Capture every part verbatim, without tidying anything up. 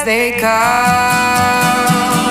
they come.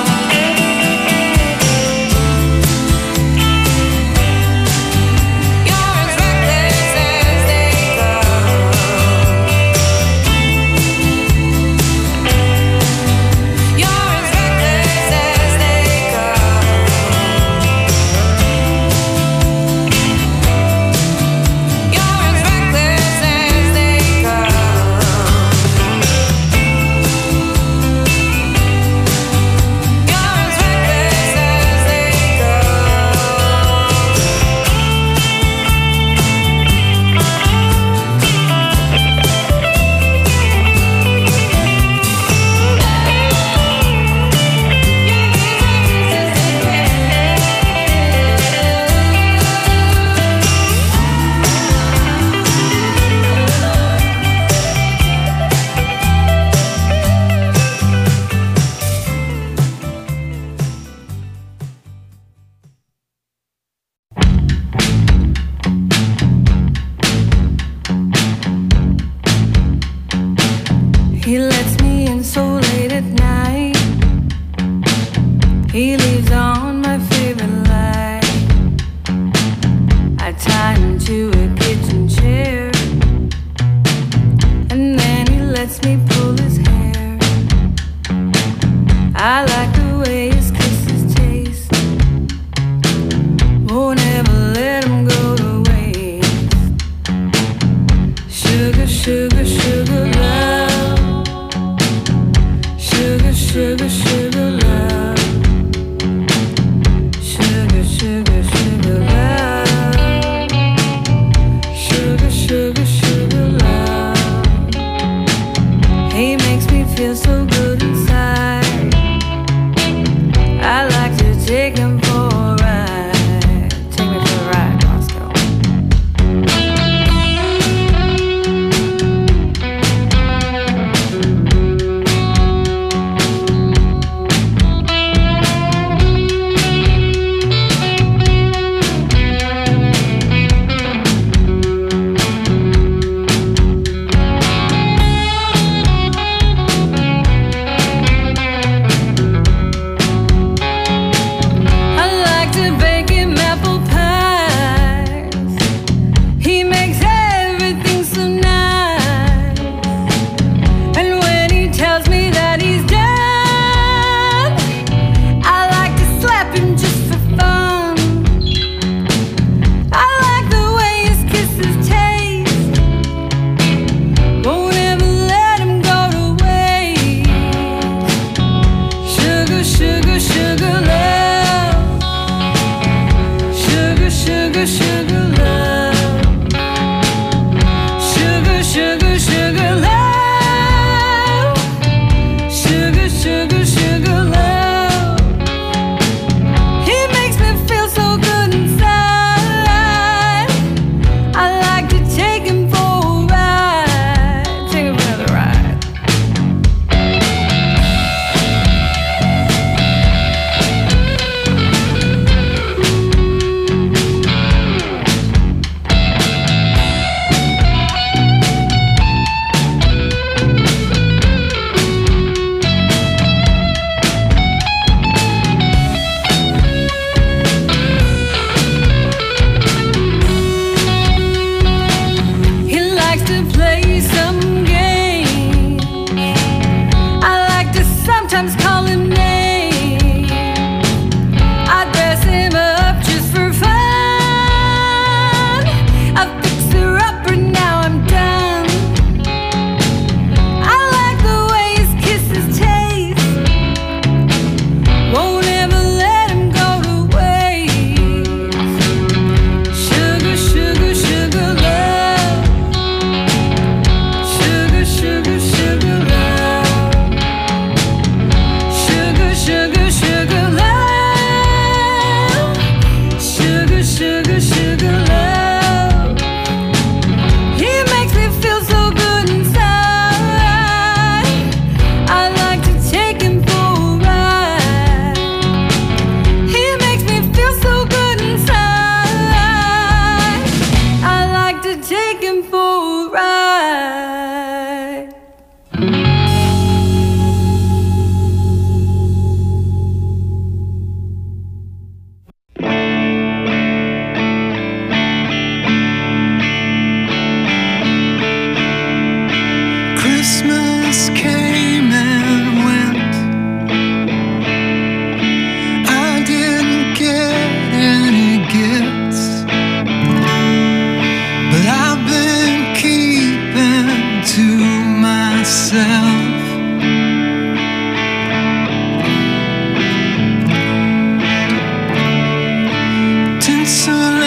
He lets me in so late at night. He leaves on my favorite light. I tie him to a kitchen chair, and then he lets me pull his hair. I like the way his kisses taste. Won't ever let him go to waste. Sugar, sugar, sugar love. Sugar, sugar, sugar love. Sugar, sugar, sugar love. Sugar, sugar, sugar love. He makes me feel so good inside. I like to take him for a ride. Take me for a ride, Roscoe.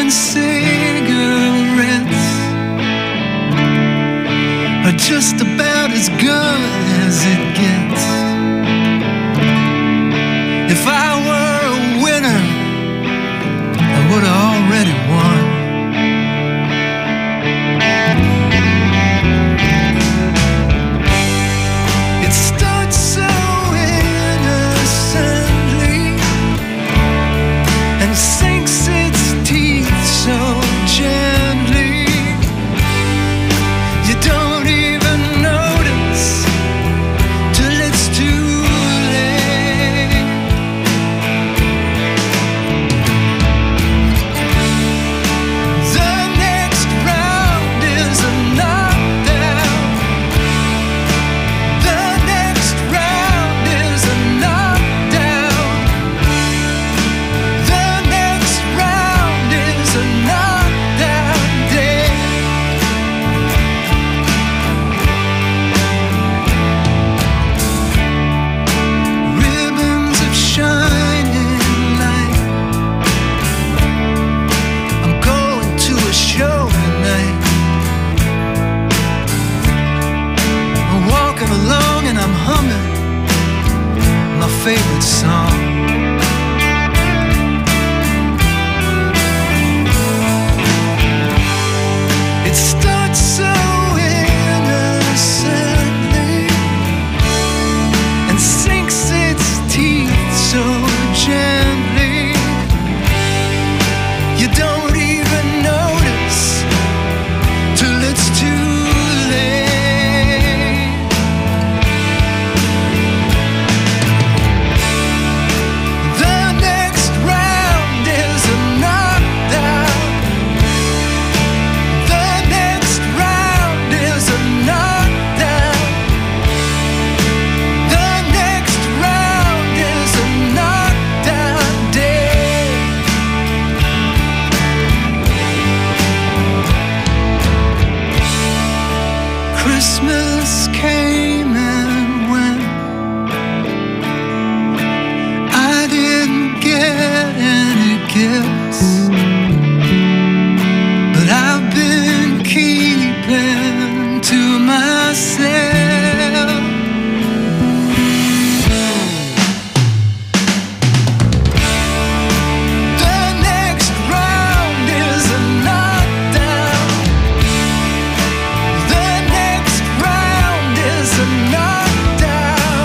and cigarettes are just about as good as it gets. If I were a winner, I would have already won. It starts so innocently and sinks its teeth so gently. You don't even notice till it's too late. The next round is a knockdown. The next round is a knockdown. The next round is a knockdown day. Ribbons of shining light. I'm going to a show tonight. I'm walking along and I'm humming my favorite song. It starts so innocently and sinks its teeth so gently. You don't even notice till it's too late. The next round is a knockdown. The next round is a knockdown. The next round is a knockdown day. Christmas came and went. I didn't get any gifts, but I've been keeping to myself. The next round is a knockdown. The next round is a knockdown.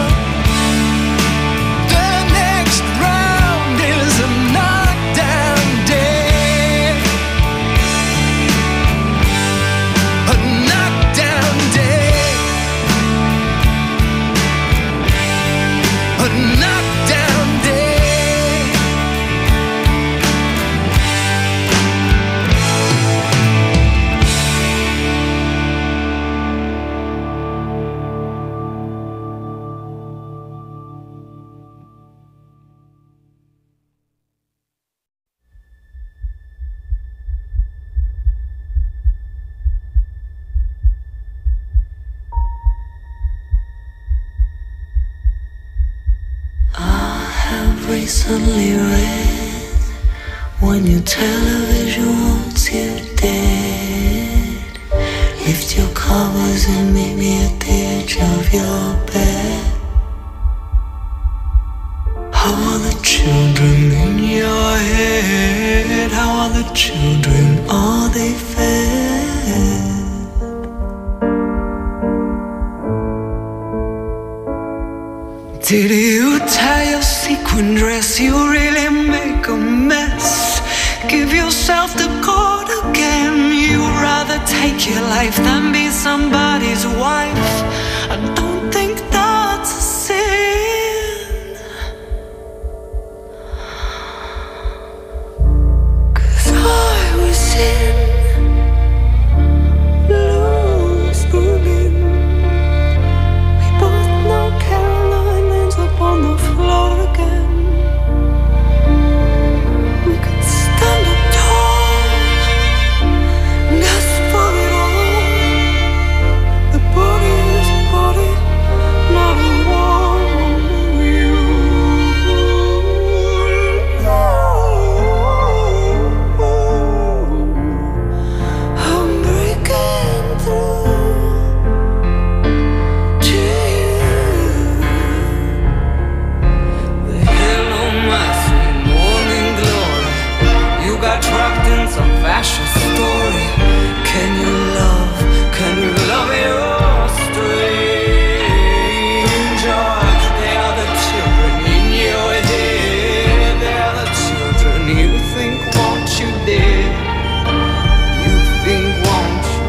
The next round is a knockdown day. A knockdown day. A knockdown day. I've recently read when your television wants you dead. Lift your covers and meet me at the edge of your bed. How are the children in your head? How are the children? Are they fed? Did you tie your sequin dress? You really make a mess. Give yourself the cord again. You'd rather take your life than be somebody's wife. I don't think that's a sin. 'Cause I was in loose women. We both know Caroline ends up on the floor again. We could stand up tall and ask for it all. The boogie crash a story. Can you love, can you love your stranger? They are the children in your head. They are the children you think want you dead. You think want you.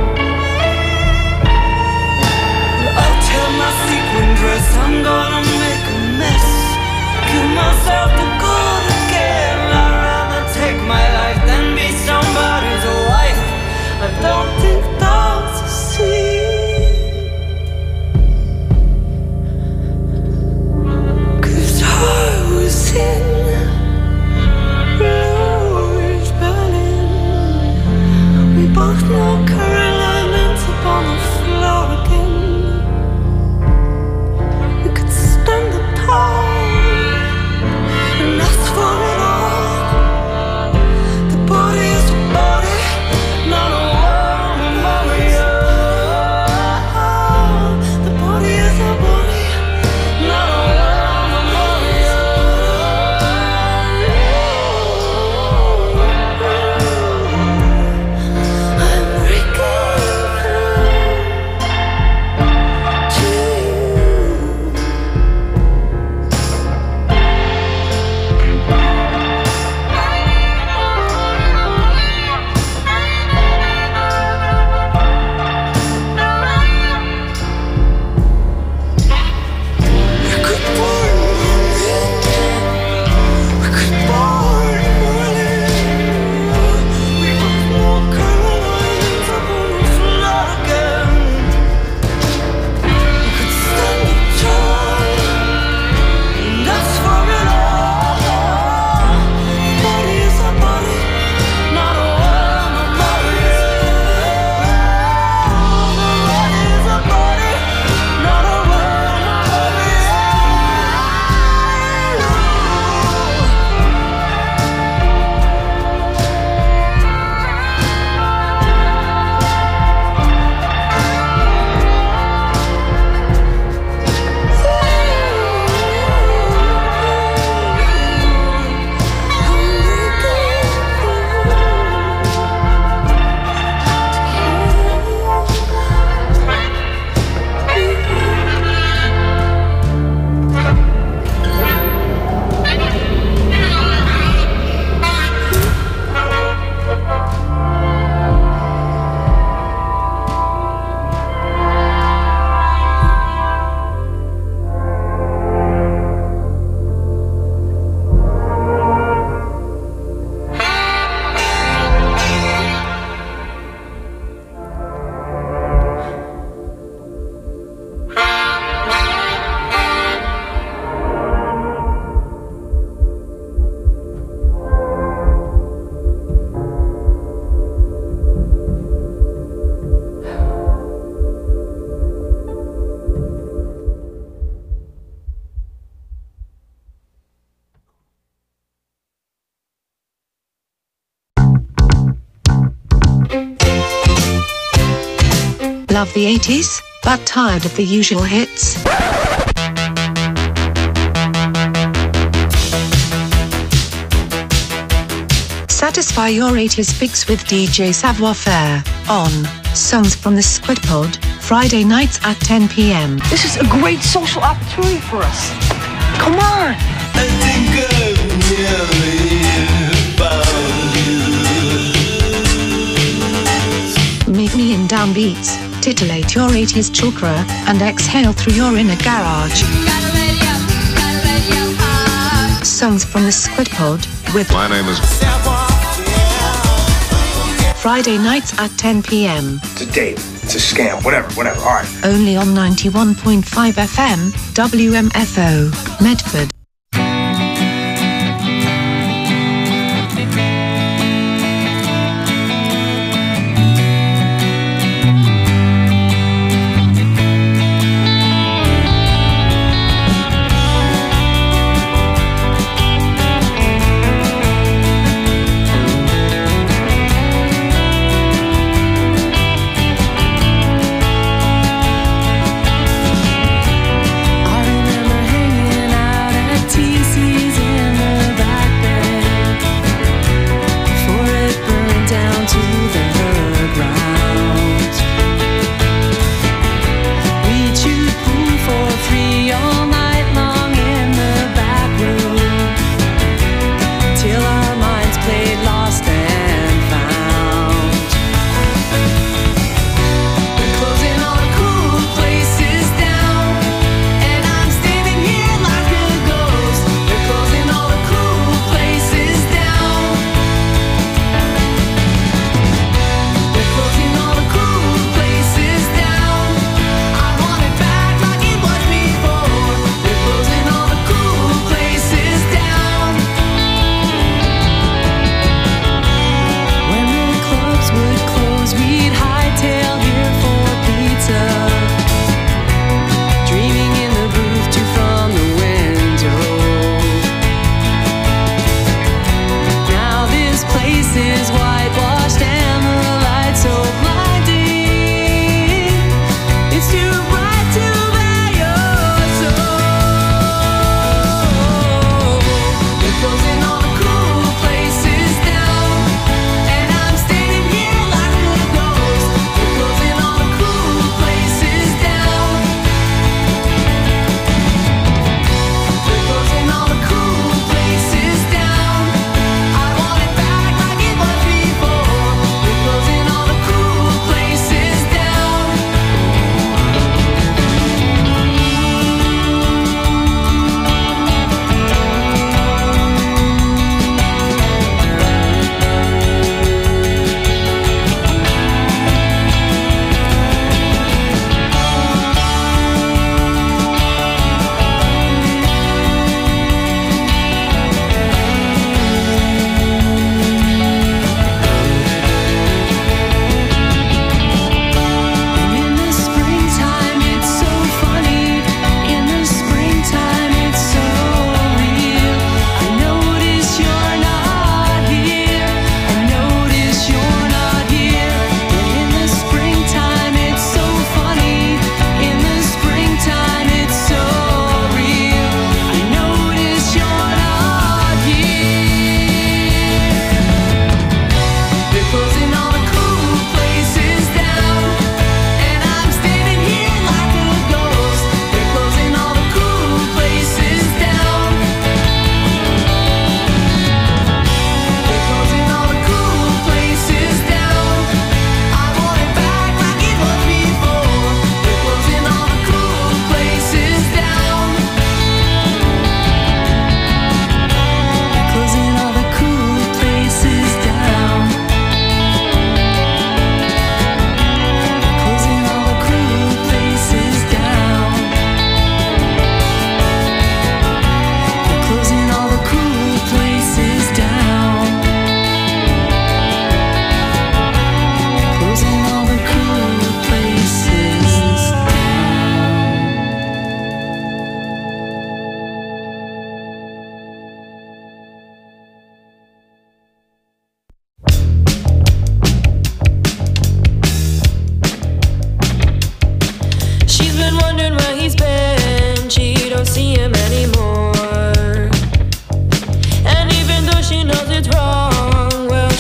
I'll tell my sequin dress, I'm gonna make a mess. Give myself to good again. I'd rather take my life than be somebody's wife. I don't think that's a sin. 'Cause I was in Louis Berlin. We both know Caroline's up on the floor again. We could stand the tall and ask for it all. The body is a body, not a woman, Maria. The body is a body, not a woman, Maria. I'm breaking through to we could born Berlin. We could born Berlin. We both know Caroline's up on the floor again. We could stand the tall and ask for it all. The body is a body, not a woman, Maria. The body is a body, not a woman, Maria. Love the eighties, but tired of the usual hits? Satisfy your eighties fix with D J Savoir Faire on Songs from the Squid Pod, Friday nights at ten p m. This is a great social opportunity for us. Come on! I think I've nearly found you. Meet me in downbeats, titillate your eighties chakra, and exhale through your inner garage. Songs from the Squid Pod with My name is Friday nights at ten p m. It's a date. It's a scam. Whatever, whatever. All right. Only on ninety-one point five F M, W M F O, Medford. I remember hanging out at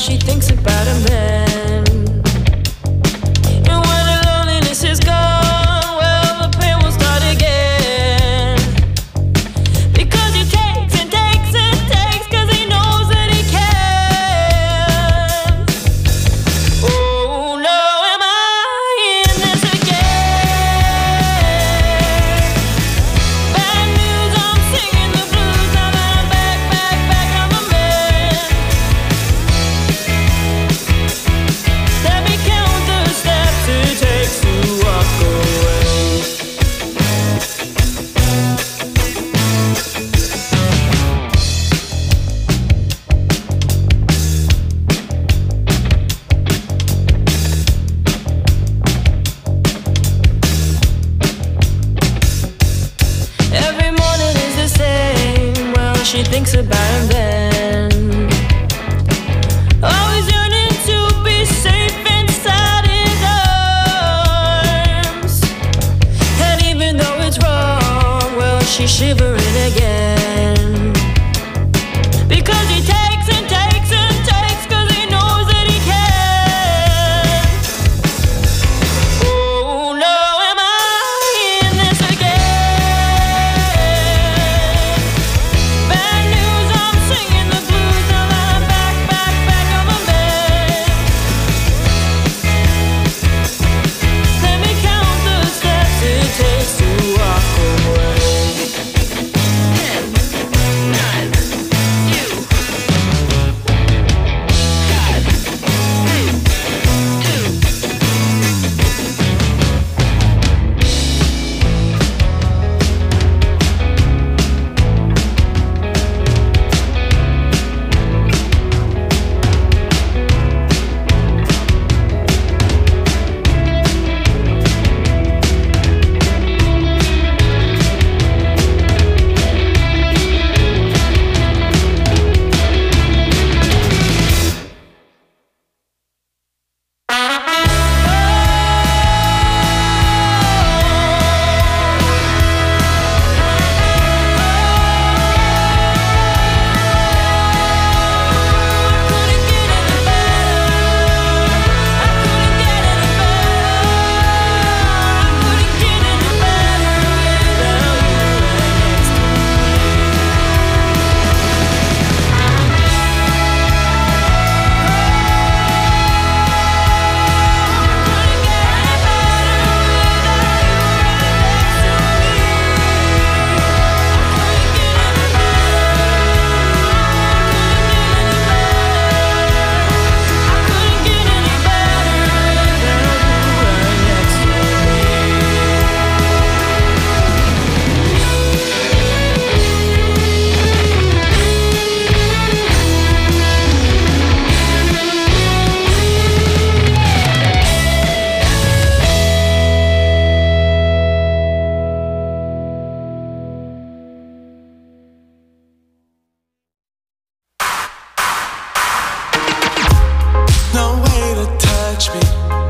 she thinks about him then. And when the loneliness is gone, well, the pain will start again. Because he takes and takes and takes, cause he knows that he can. Oh no, am I in this again? Bad news, I'm singing the blues, now that I'm back, back, back on the mend. Let me count the steps it takes to walk away. Every morning is the same, well, she thinks about him then. Always yearning to be safe inside his arms. And even though it's wrong, well, she's shivering again. Because he takes and takes and takes, cause he knows that he can. Oh no, am I in this again? Bad news, I'm singing the blues, now that I'm back, back, back on the mend. Let me count the steps it takes to walk away. Ten, nine, you, five, three, two. No way to touch me,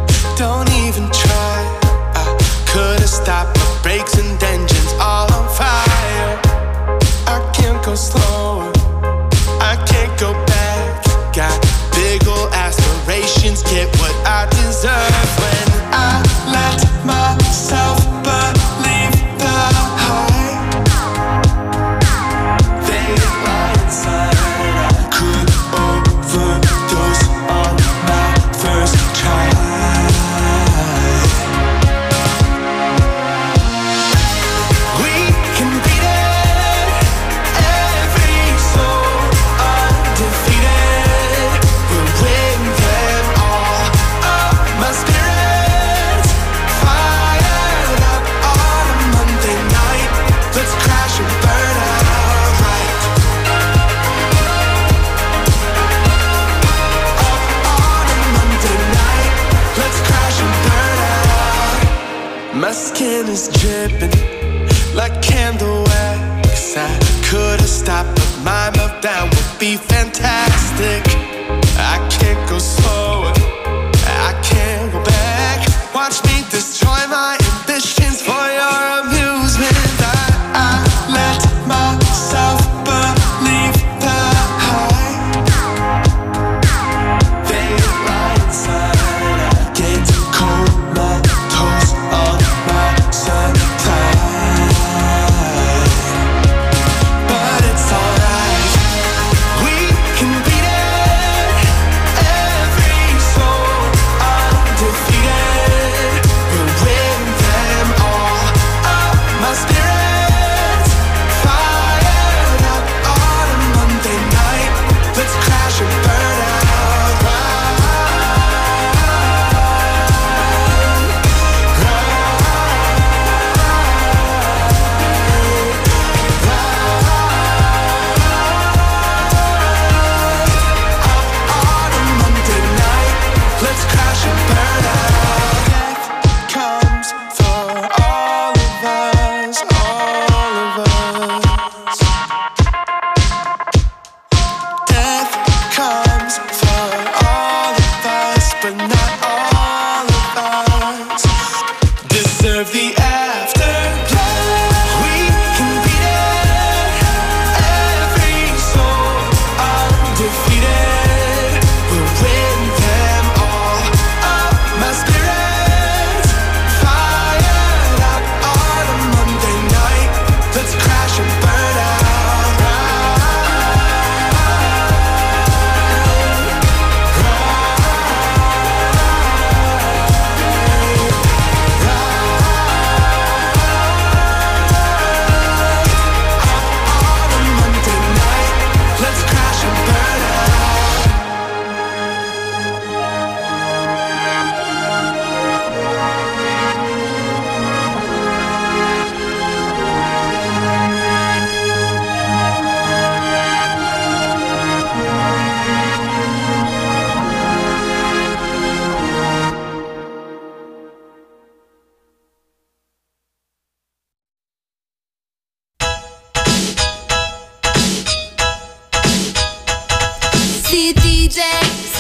don't even try. I could've stopped my brakes and engines all on fire. I can't go slower, I can't go back. Got big ol' aspirations, get what I deserve. When I let myself believe the hype, they lie inside. I could overdose on my first try. We can beat it, every soul undefeated. We'll win them all. Oh, my spirit's fired up on a Monday night. Let's crash and burn out right. Up on a Monday night. Let's crash and burn out. My skin is dripping like candle wax. I could've stopped, but my meltdown would be fantastic. I can't go slower, I can't go back. Watch me destroy my ambitions for your amusement. I, I let myself believe the hype.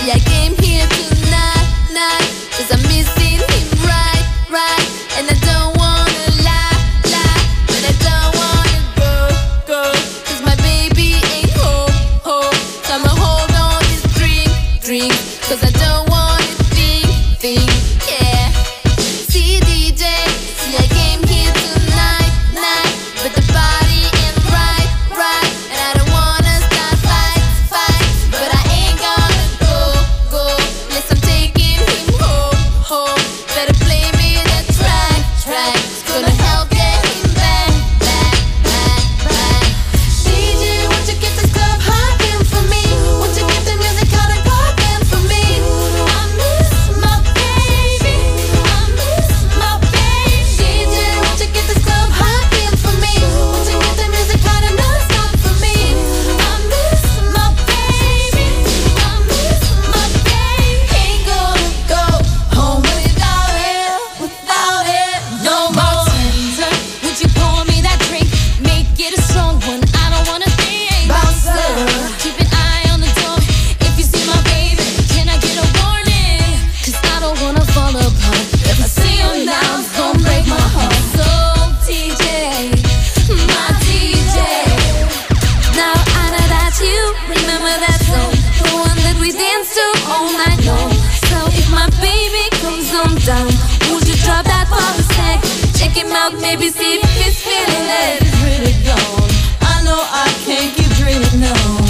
See, I came here tonight, night, cause I'm missing him right, right. And I don't wanna lie, lie, but I don't wanna go, go, cause my baby ain't home, home. So I'ma hold on this drink, drink, cause I don't wanna think, think, yeah. See, D J, see, I came here tonight, night, but the party ain't right, right. And I don't wanna start fight, fight, but I ain't gonna go, go, unless I'm taking him home, home. Better play me that track, track, it's gonna help get him back, back, back, back. D J, won't you get this club hopping for me? Won't you get the music out and popping for me? I miss my baby, I miss my baby. D J, won't you get this club hopping for me? Won't you get the music out and non-stop for me? I miss my baby, I miss my baby. Ain't gonna go home without it, without it no more. Bartender, would you pour me that drink? Make it a strong one, I don't wanna think. Bouncer, keep an eye on the door. If you see my baby, can I get a warning? Cause I don't wanna fall apart. If I see him now, it's gonna break my heart. So D J, my D J, now I know that you remember that song, the one that we danced to all night long. So if my baby comes on down, would you drop that for a sec? Check him out, maybe see if he's feeling it. It's really gone, I know I can't keep dreaming on.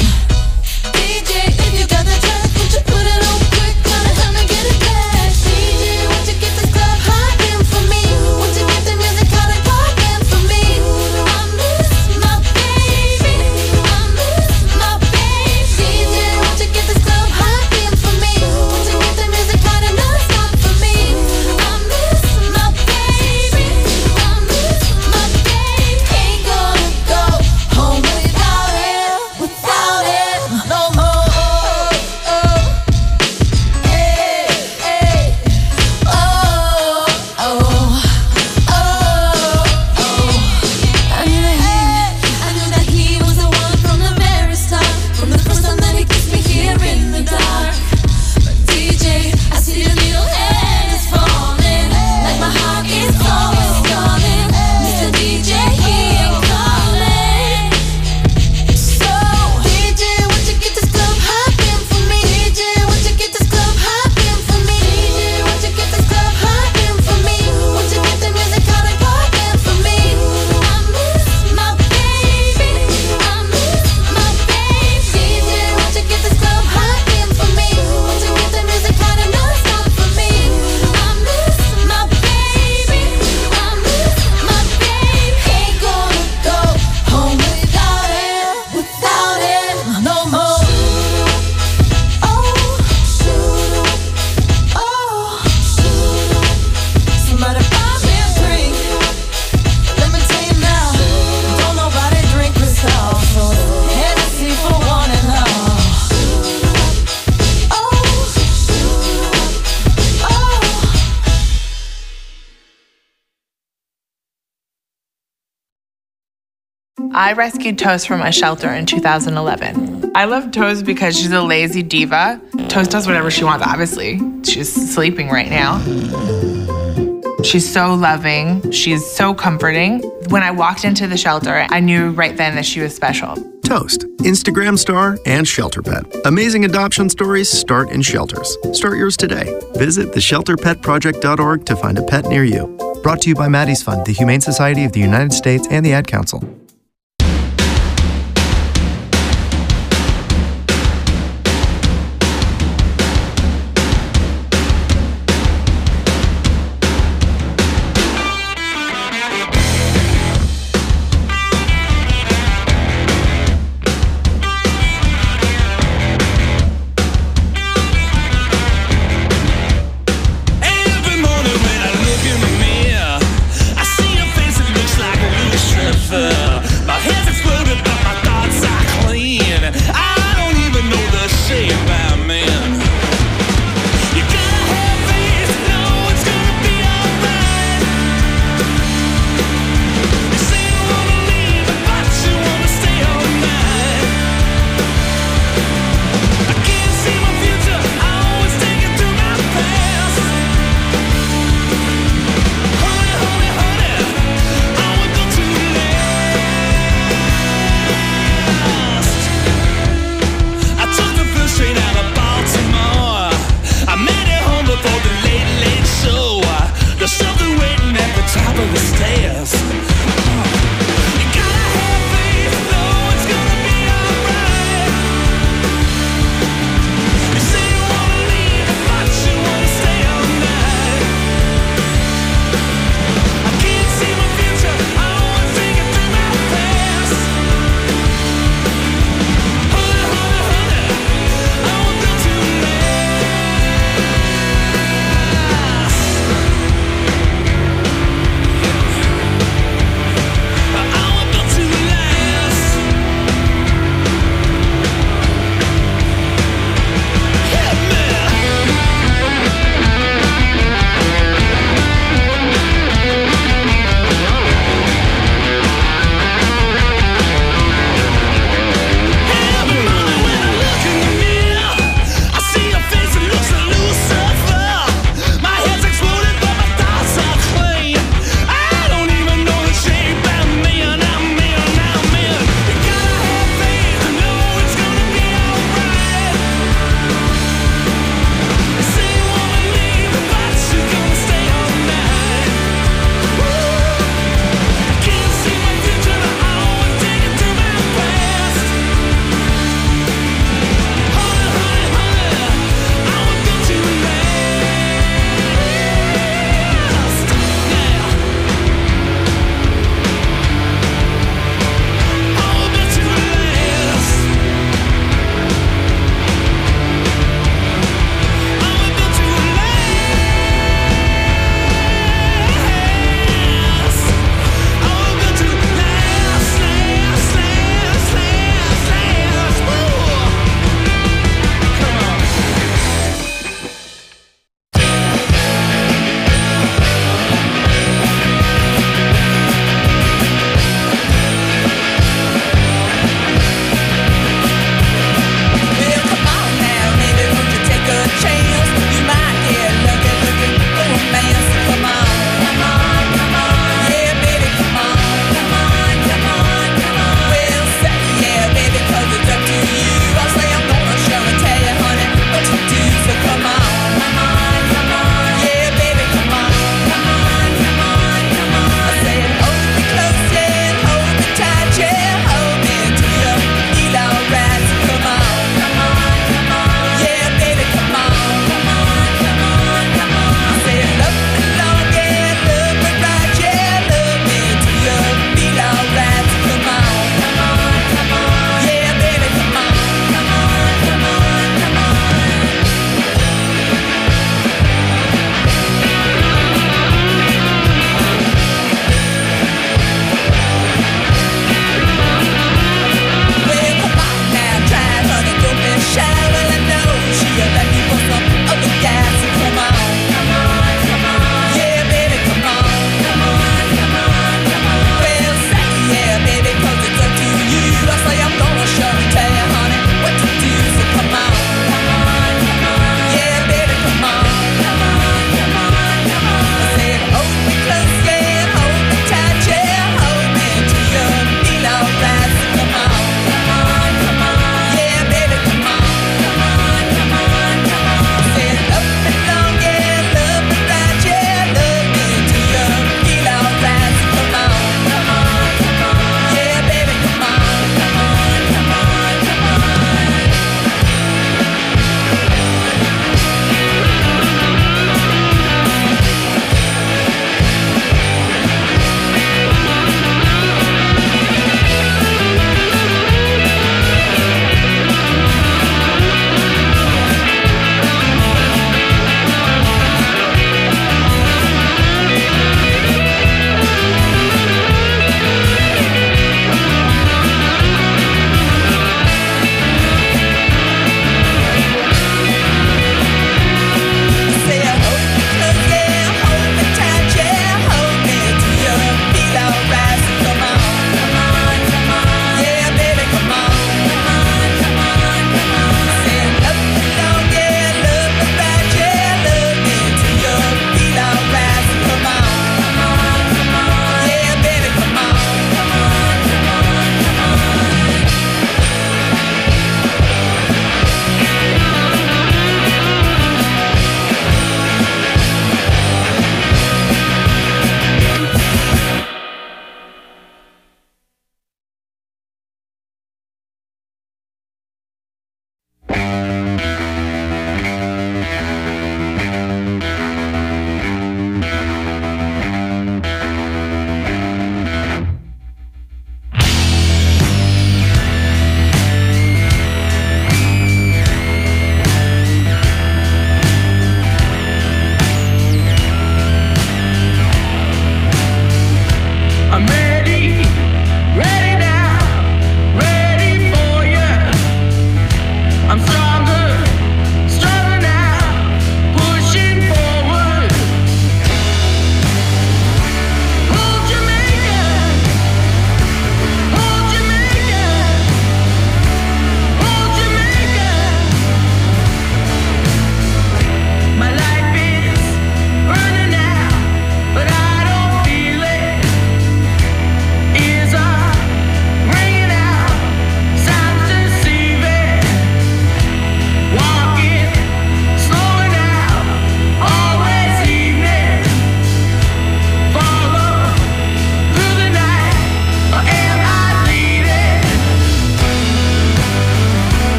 D J, if you got the track, would you put it on quick? Gonna help me get it back. D J, won't you get this club hopping for me? Won't you get the music out and popping for me? I miss my baby, I miss my baby. D J, won't you get this club hopping for me? Won't you get the music out and non-stop for me? I miss my baby, I miss my baby. Ain't gonna go home without it, without it no more. Oh, oh, hey, hey, oh, oh, oh, oh. I knew that he, I knew that he was the one from the very start, from the first time that he kissed me here in the dark. But D J, I see your little hand is falling, like my heart is always calling. Mister D J, he ain't calling. So D J, won't you get this club hopping for me? D J, won't you get this club hopping for me? D J, won't you get this club hopping for me? Won't you get the music out and popping for me? I miss my baby, I miss my baby. D J, won't you get this club hopping for me? Won't you get the music out and non-stop for me? I miss my baby, I miss my baby. Ain't gonna go home without it, without it no more. Oh, oh, somebody buy me a drink. Let me tell you now, don't nobody drink this all. So Hennessy for one and all. Oh, oh. I rescued Toast from a shelter in two thousand eleven. I love Toast because she's a lazy diva. Toast does whatever she wants, obviously. She's sleeping right now. She's so loving. She's so comforting. When I walked into the shelter, I knew right then that she was special. Toast, Instagram star and shelter pet. Amazing adoption stories start in shelters. Start yours today. Visit the shelter pet project dot org to find a pet near you. Brought to you by Maddie's Fund, the Humane Society of the United States, and the Ad Council. Every morning when I look in the mirror, I see a face that looks like a loose stripper.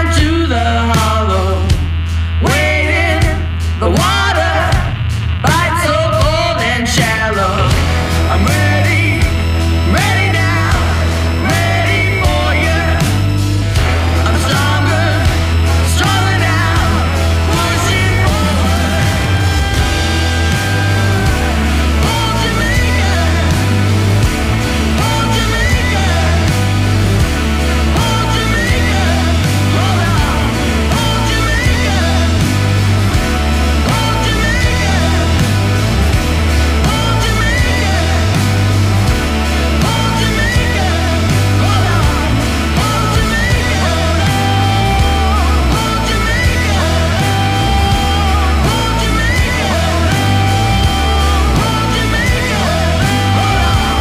to the hollow, waiting. The water bites so cold and shallow. I'm ready, ready now, ready for you. I'm stronger, stronger now, pushing forward. Oh, Jamaica, oh, Jamaica, oh, Jamaica, hold on, oh, Jamaica, oh, Jamaica, oh, Jamaica, oh, Jamaica, hold on, oh, Jamaica, hold on, oh, Jamaica, hold on, oh, Jamaica, hold on, oh, Jamaica, hold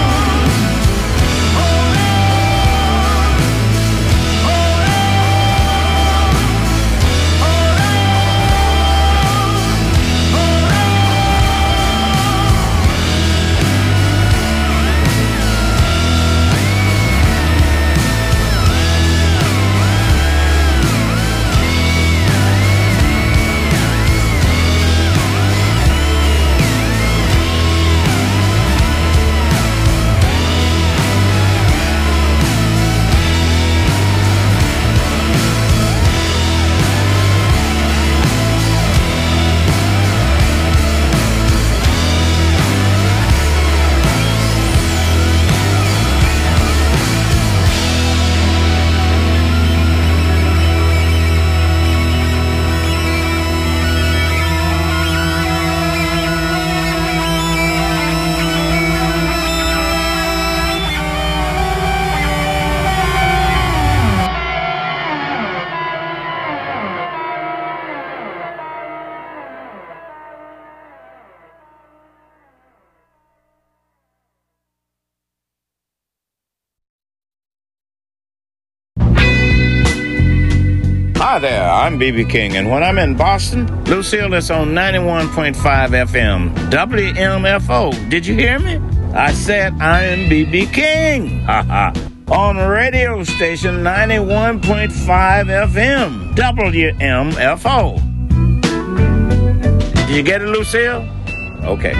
Hi there, I'm B B King, and when I'm in Boston, Lucille is on ninety-one point five F M, W M F O. Did you hear me? I said I'm B B King. Ha ha. On radio station ninety-one point five F M, W M F O. Did you get it, Lucille? Okay.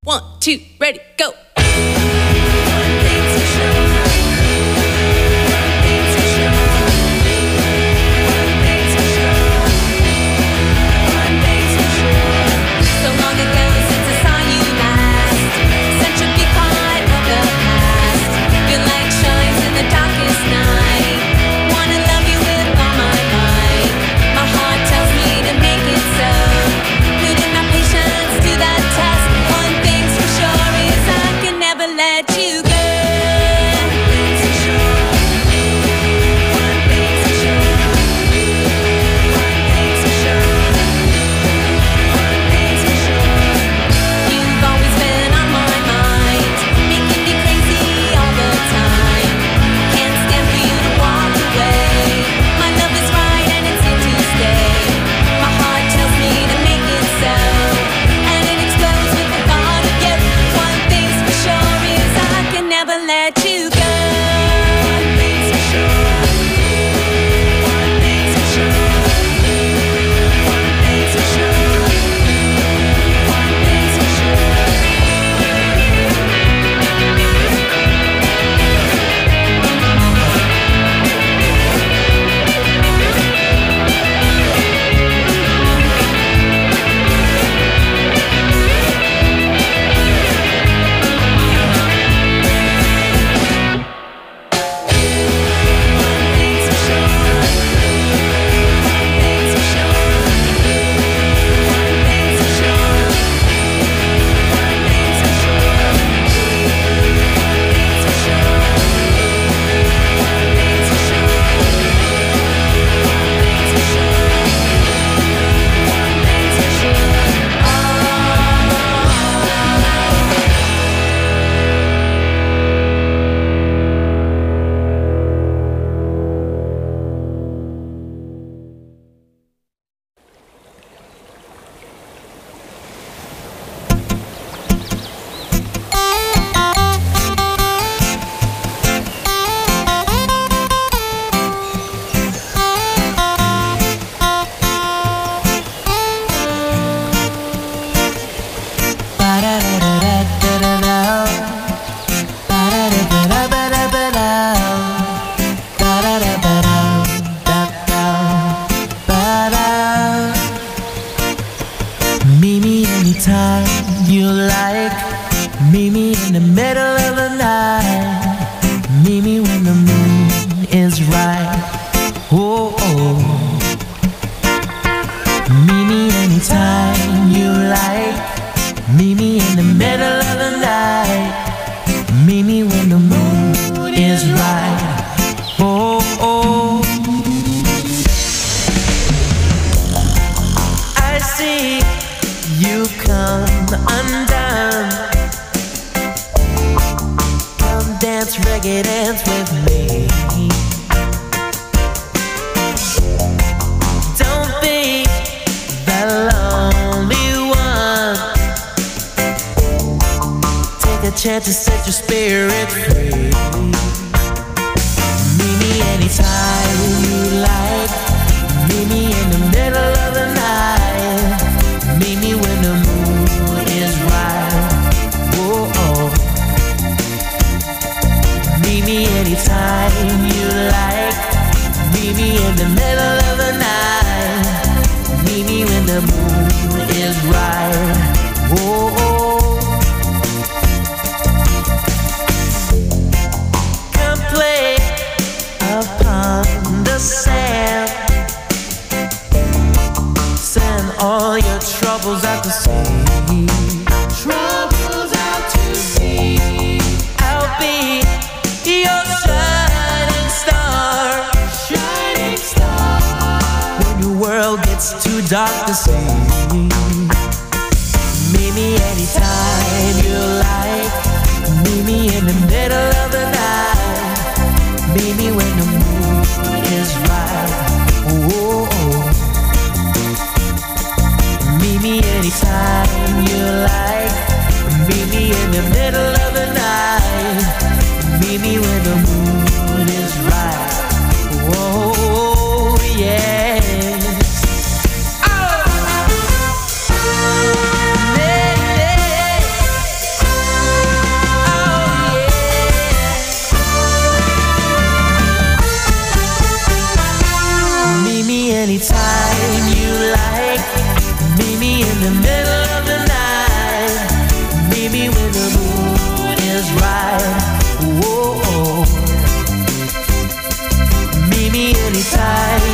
One, two, ready, go. Chance to set your spirit free. Meet me anytime you like. Meet me in the middle of the night. Meet me when the moon is right. Whoa, oh. Meet me anytime you like. Meet me in the middle of the night. Meet me when the moon is right. Whoa, oh. Play upon the sand. Send all your troubles out to sea. Troubles out to sea. I'll be your shining star. Shining star. When your world gets too dark to see. Meet me anytime you like. Meet me in the middle of the night. Meet me when the moon is right. Oh, oh. Meet me anytime you like. Meet me in the middle of the night. Meet me when the moon is right. Oh, yes. Oh. Yeah, yeah. anytime you like. Meet me in the middle of the night. Meet me when the moon is right. Whoa. Meet me anytime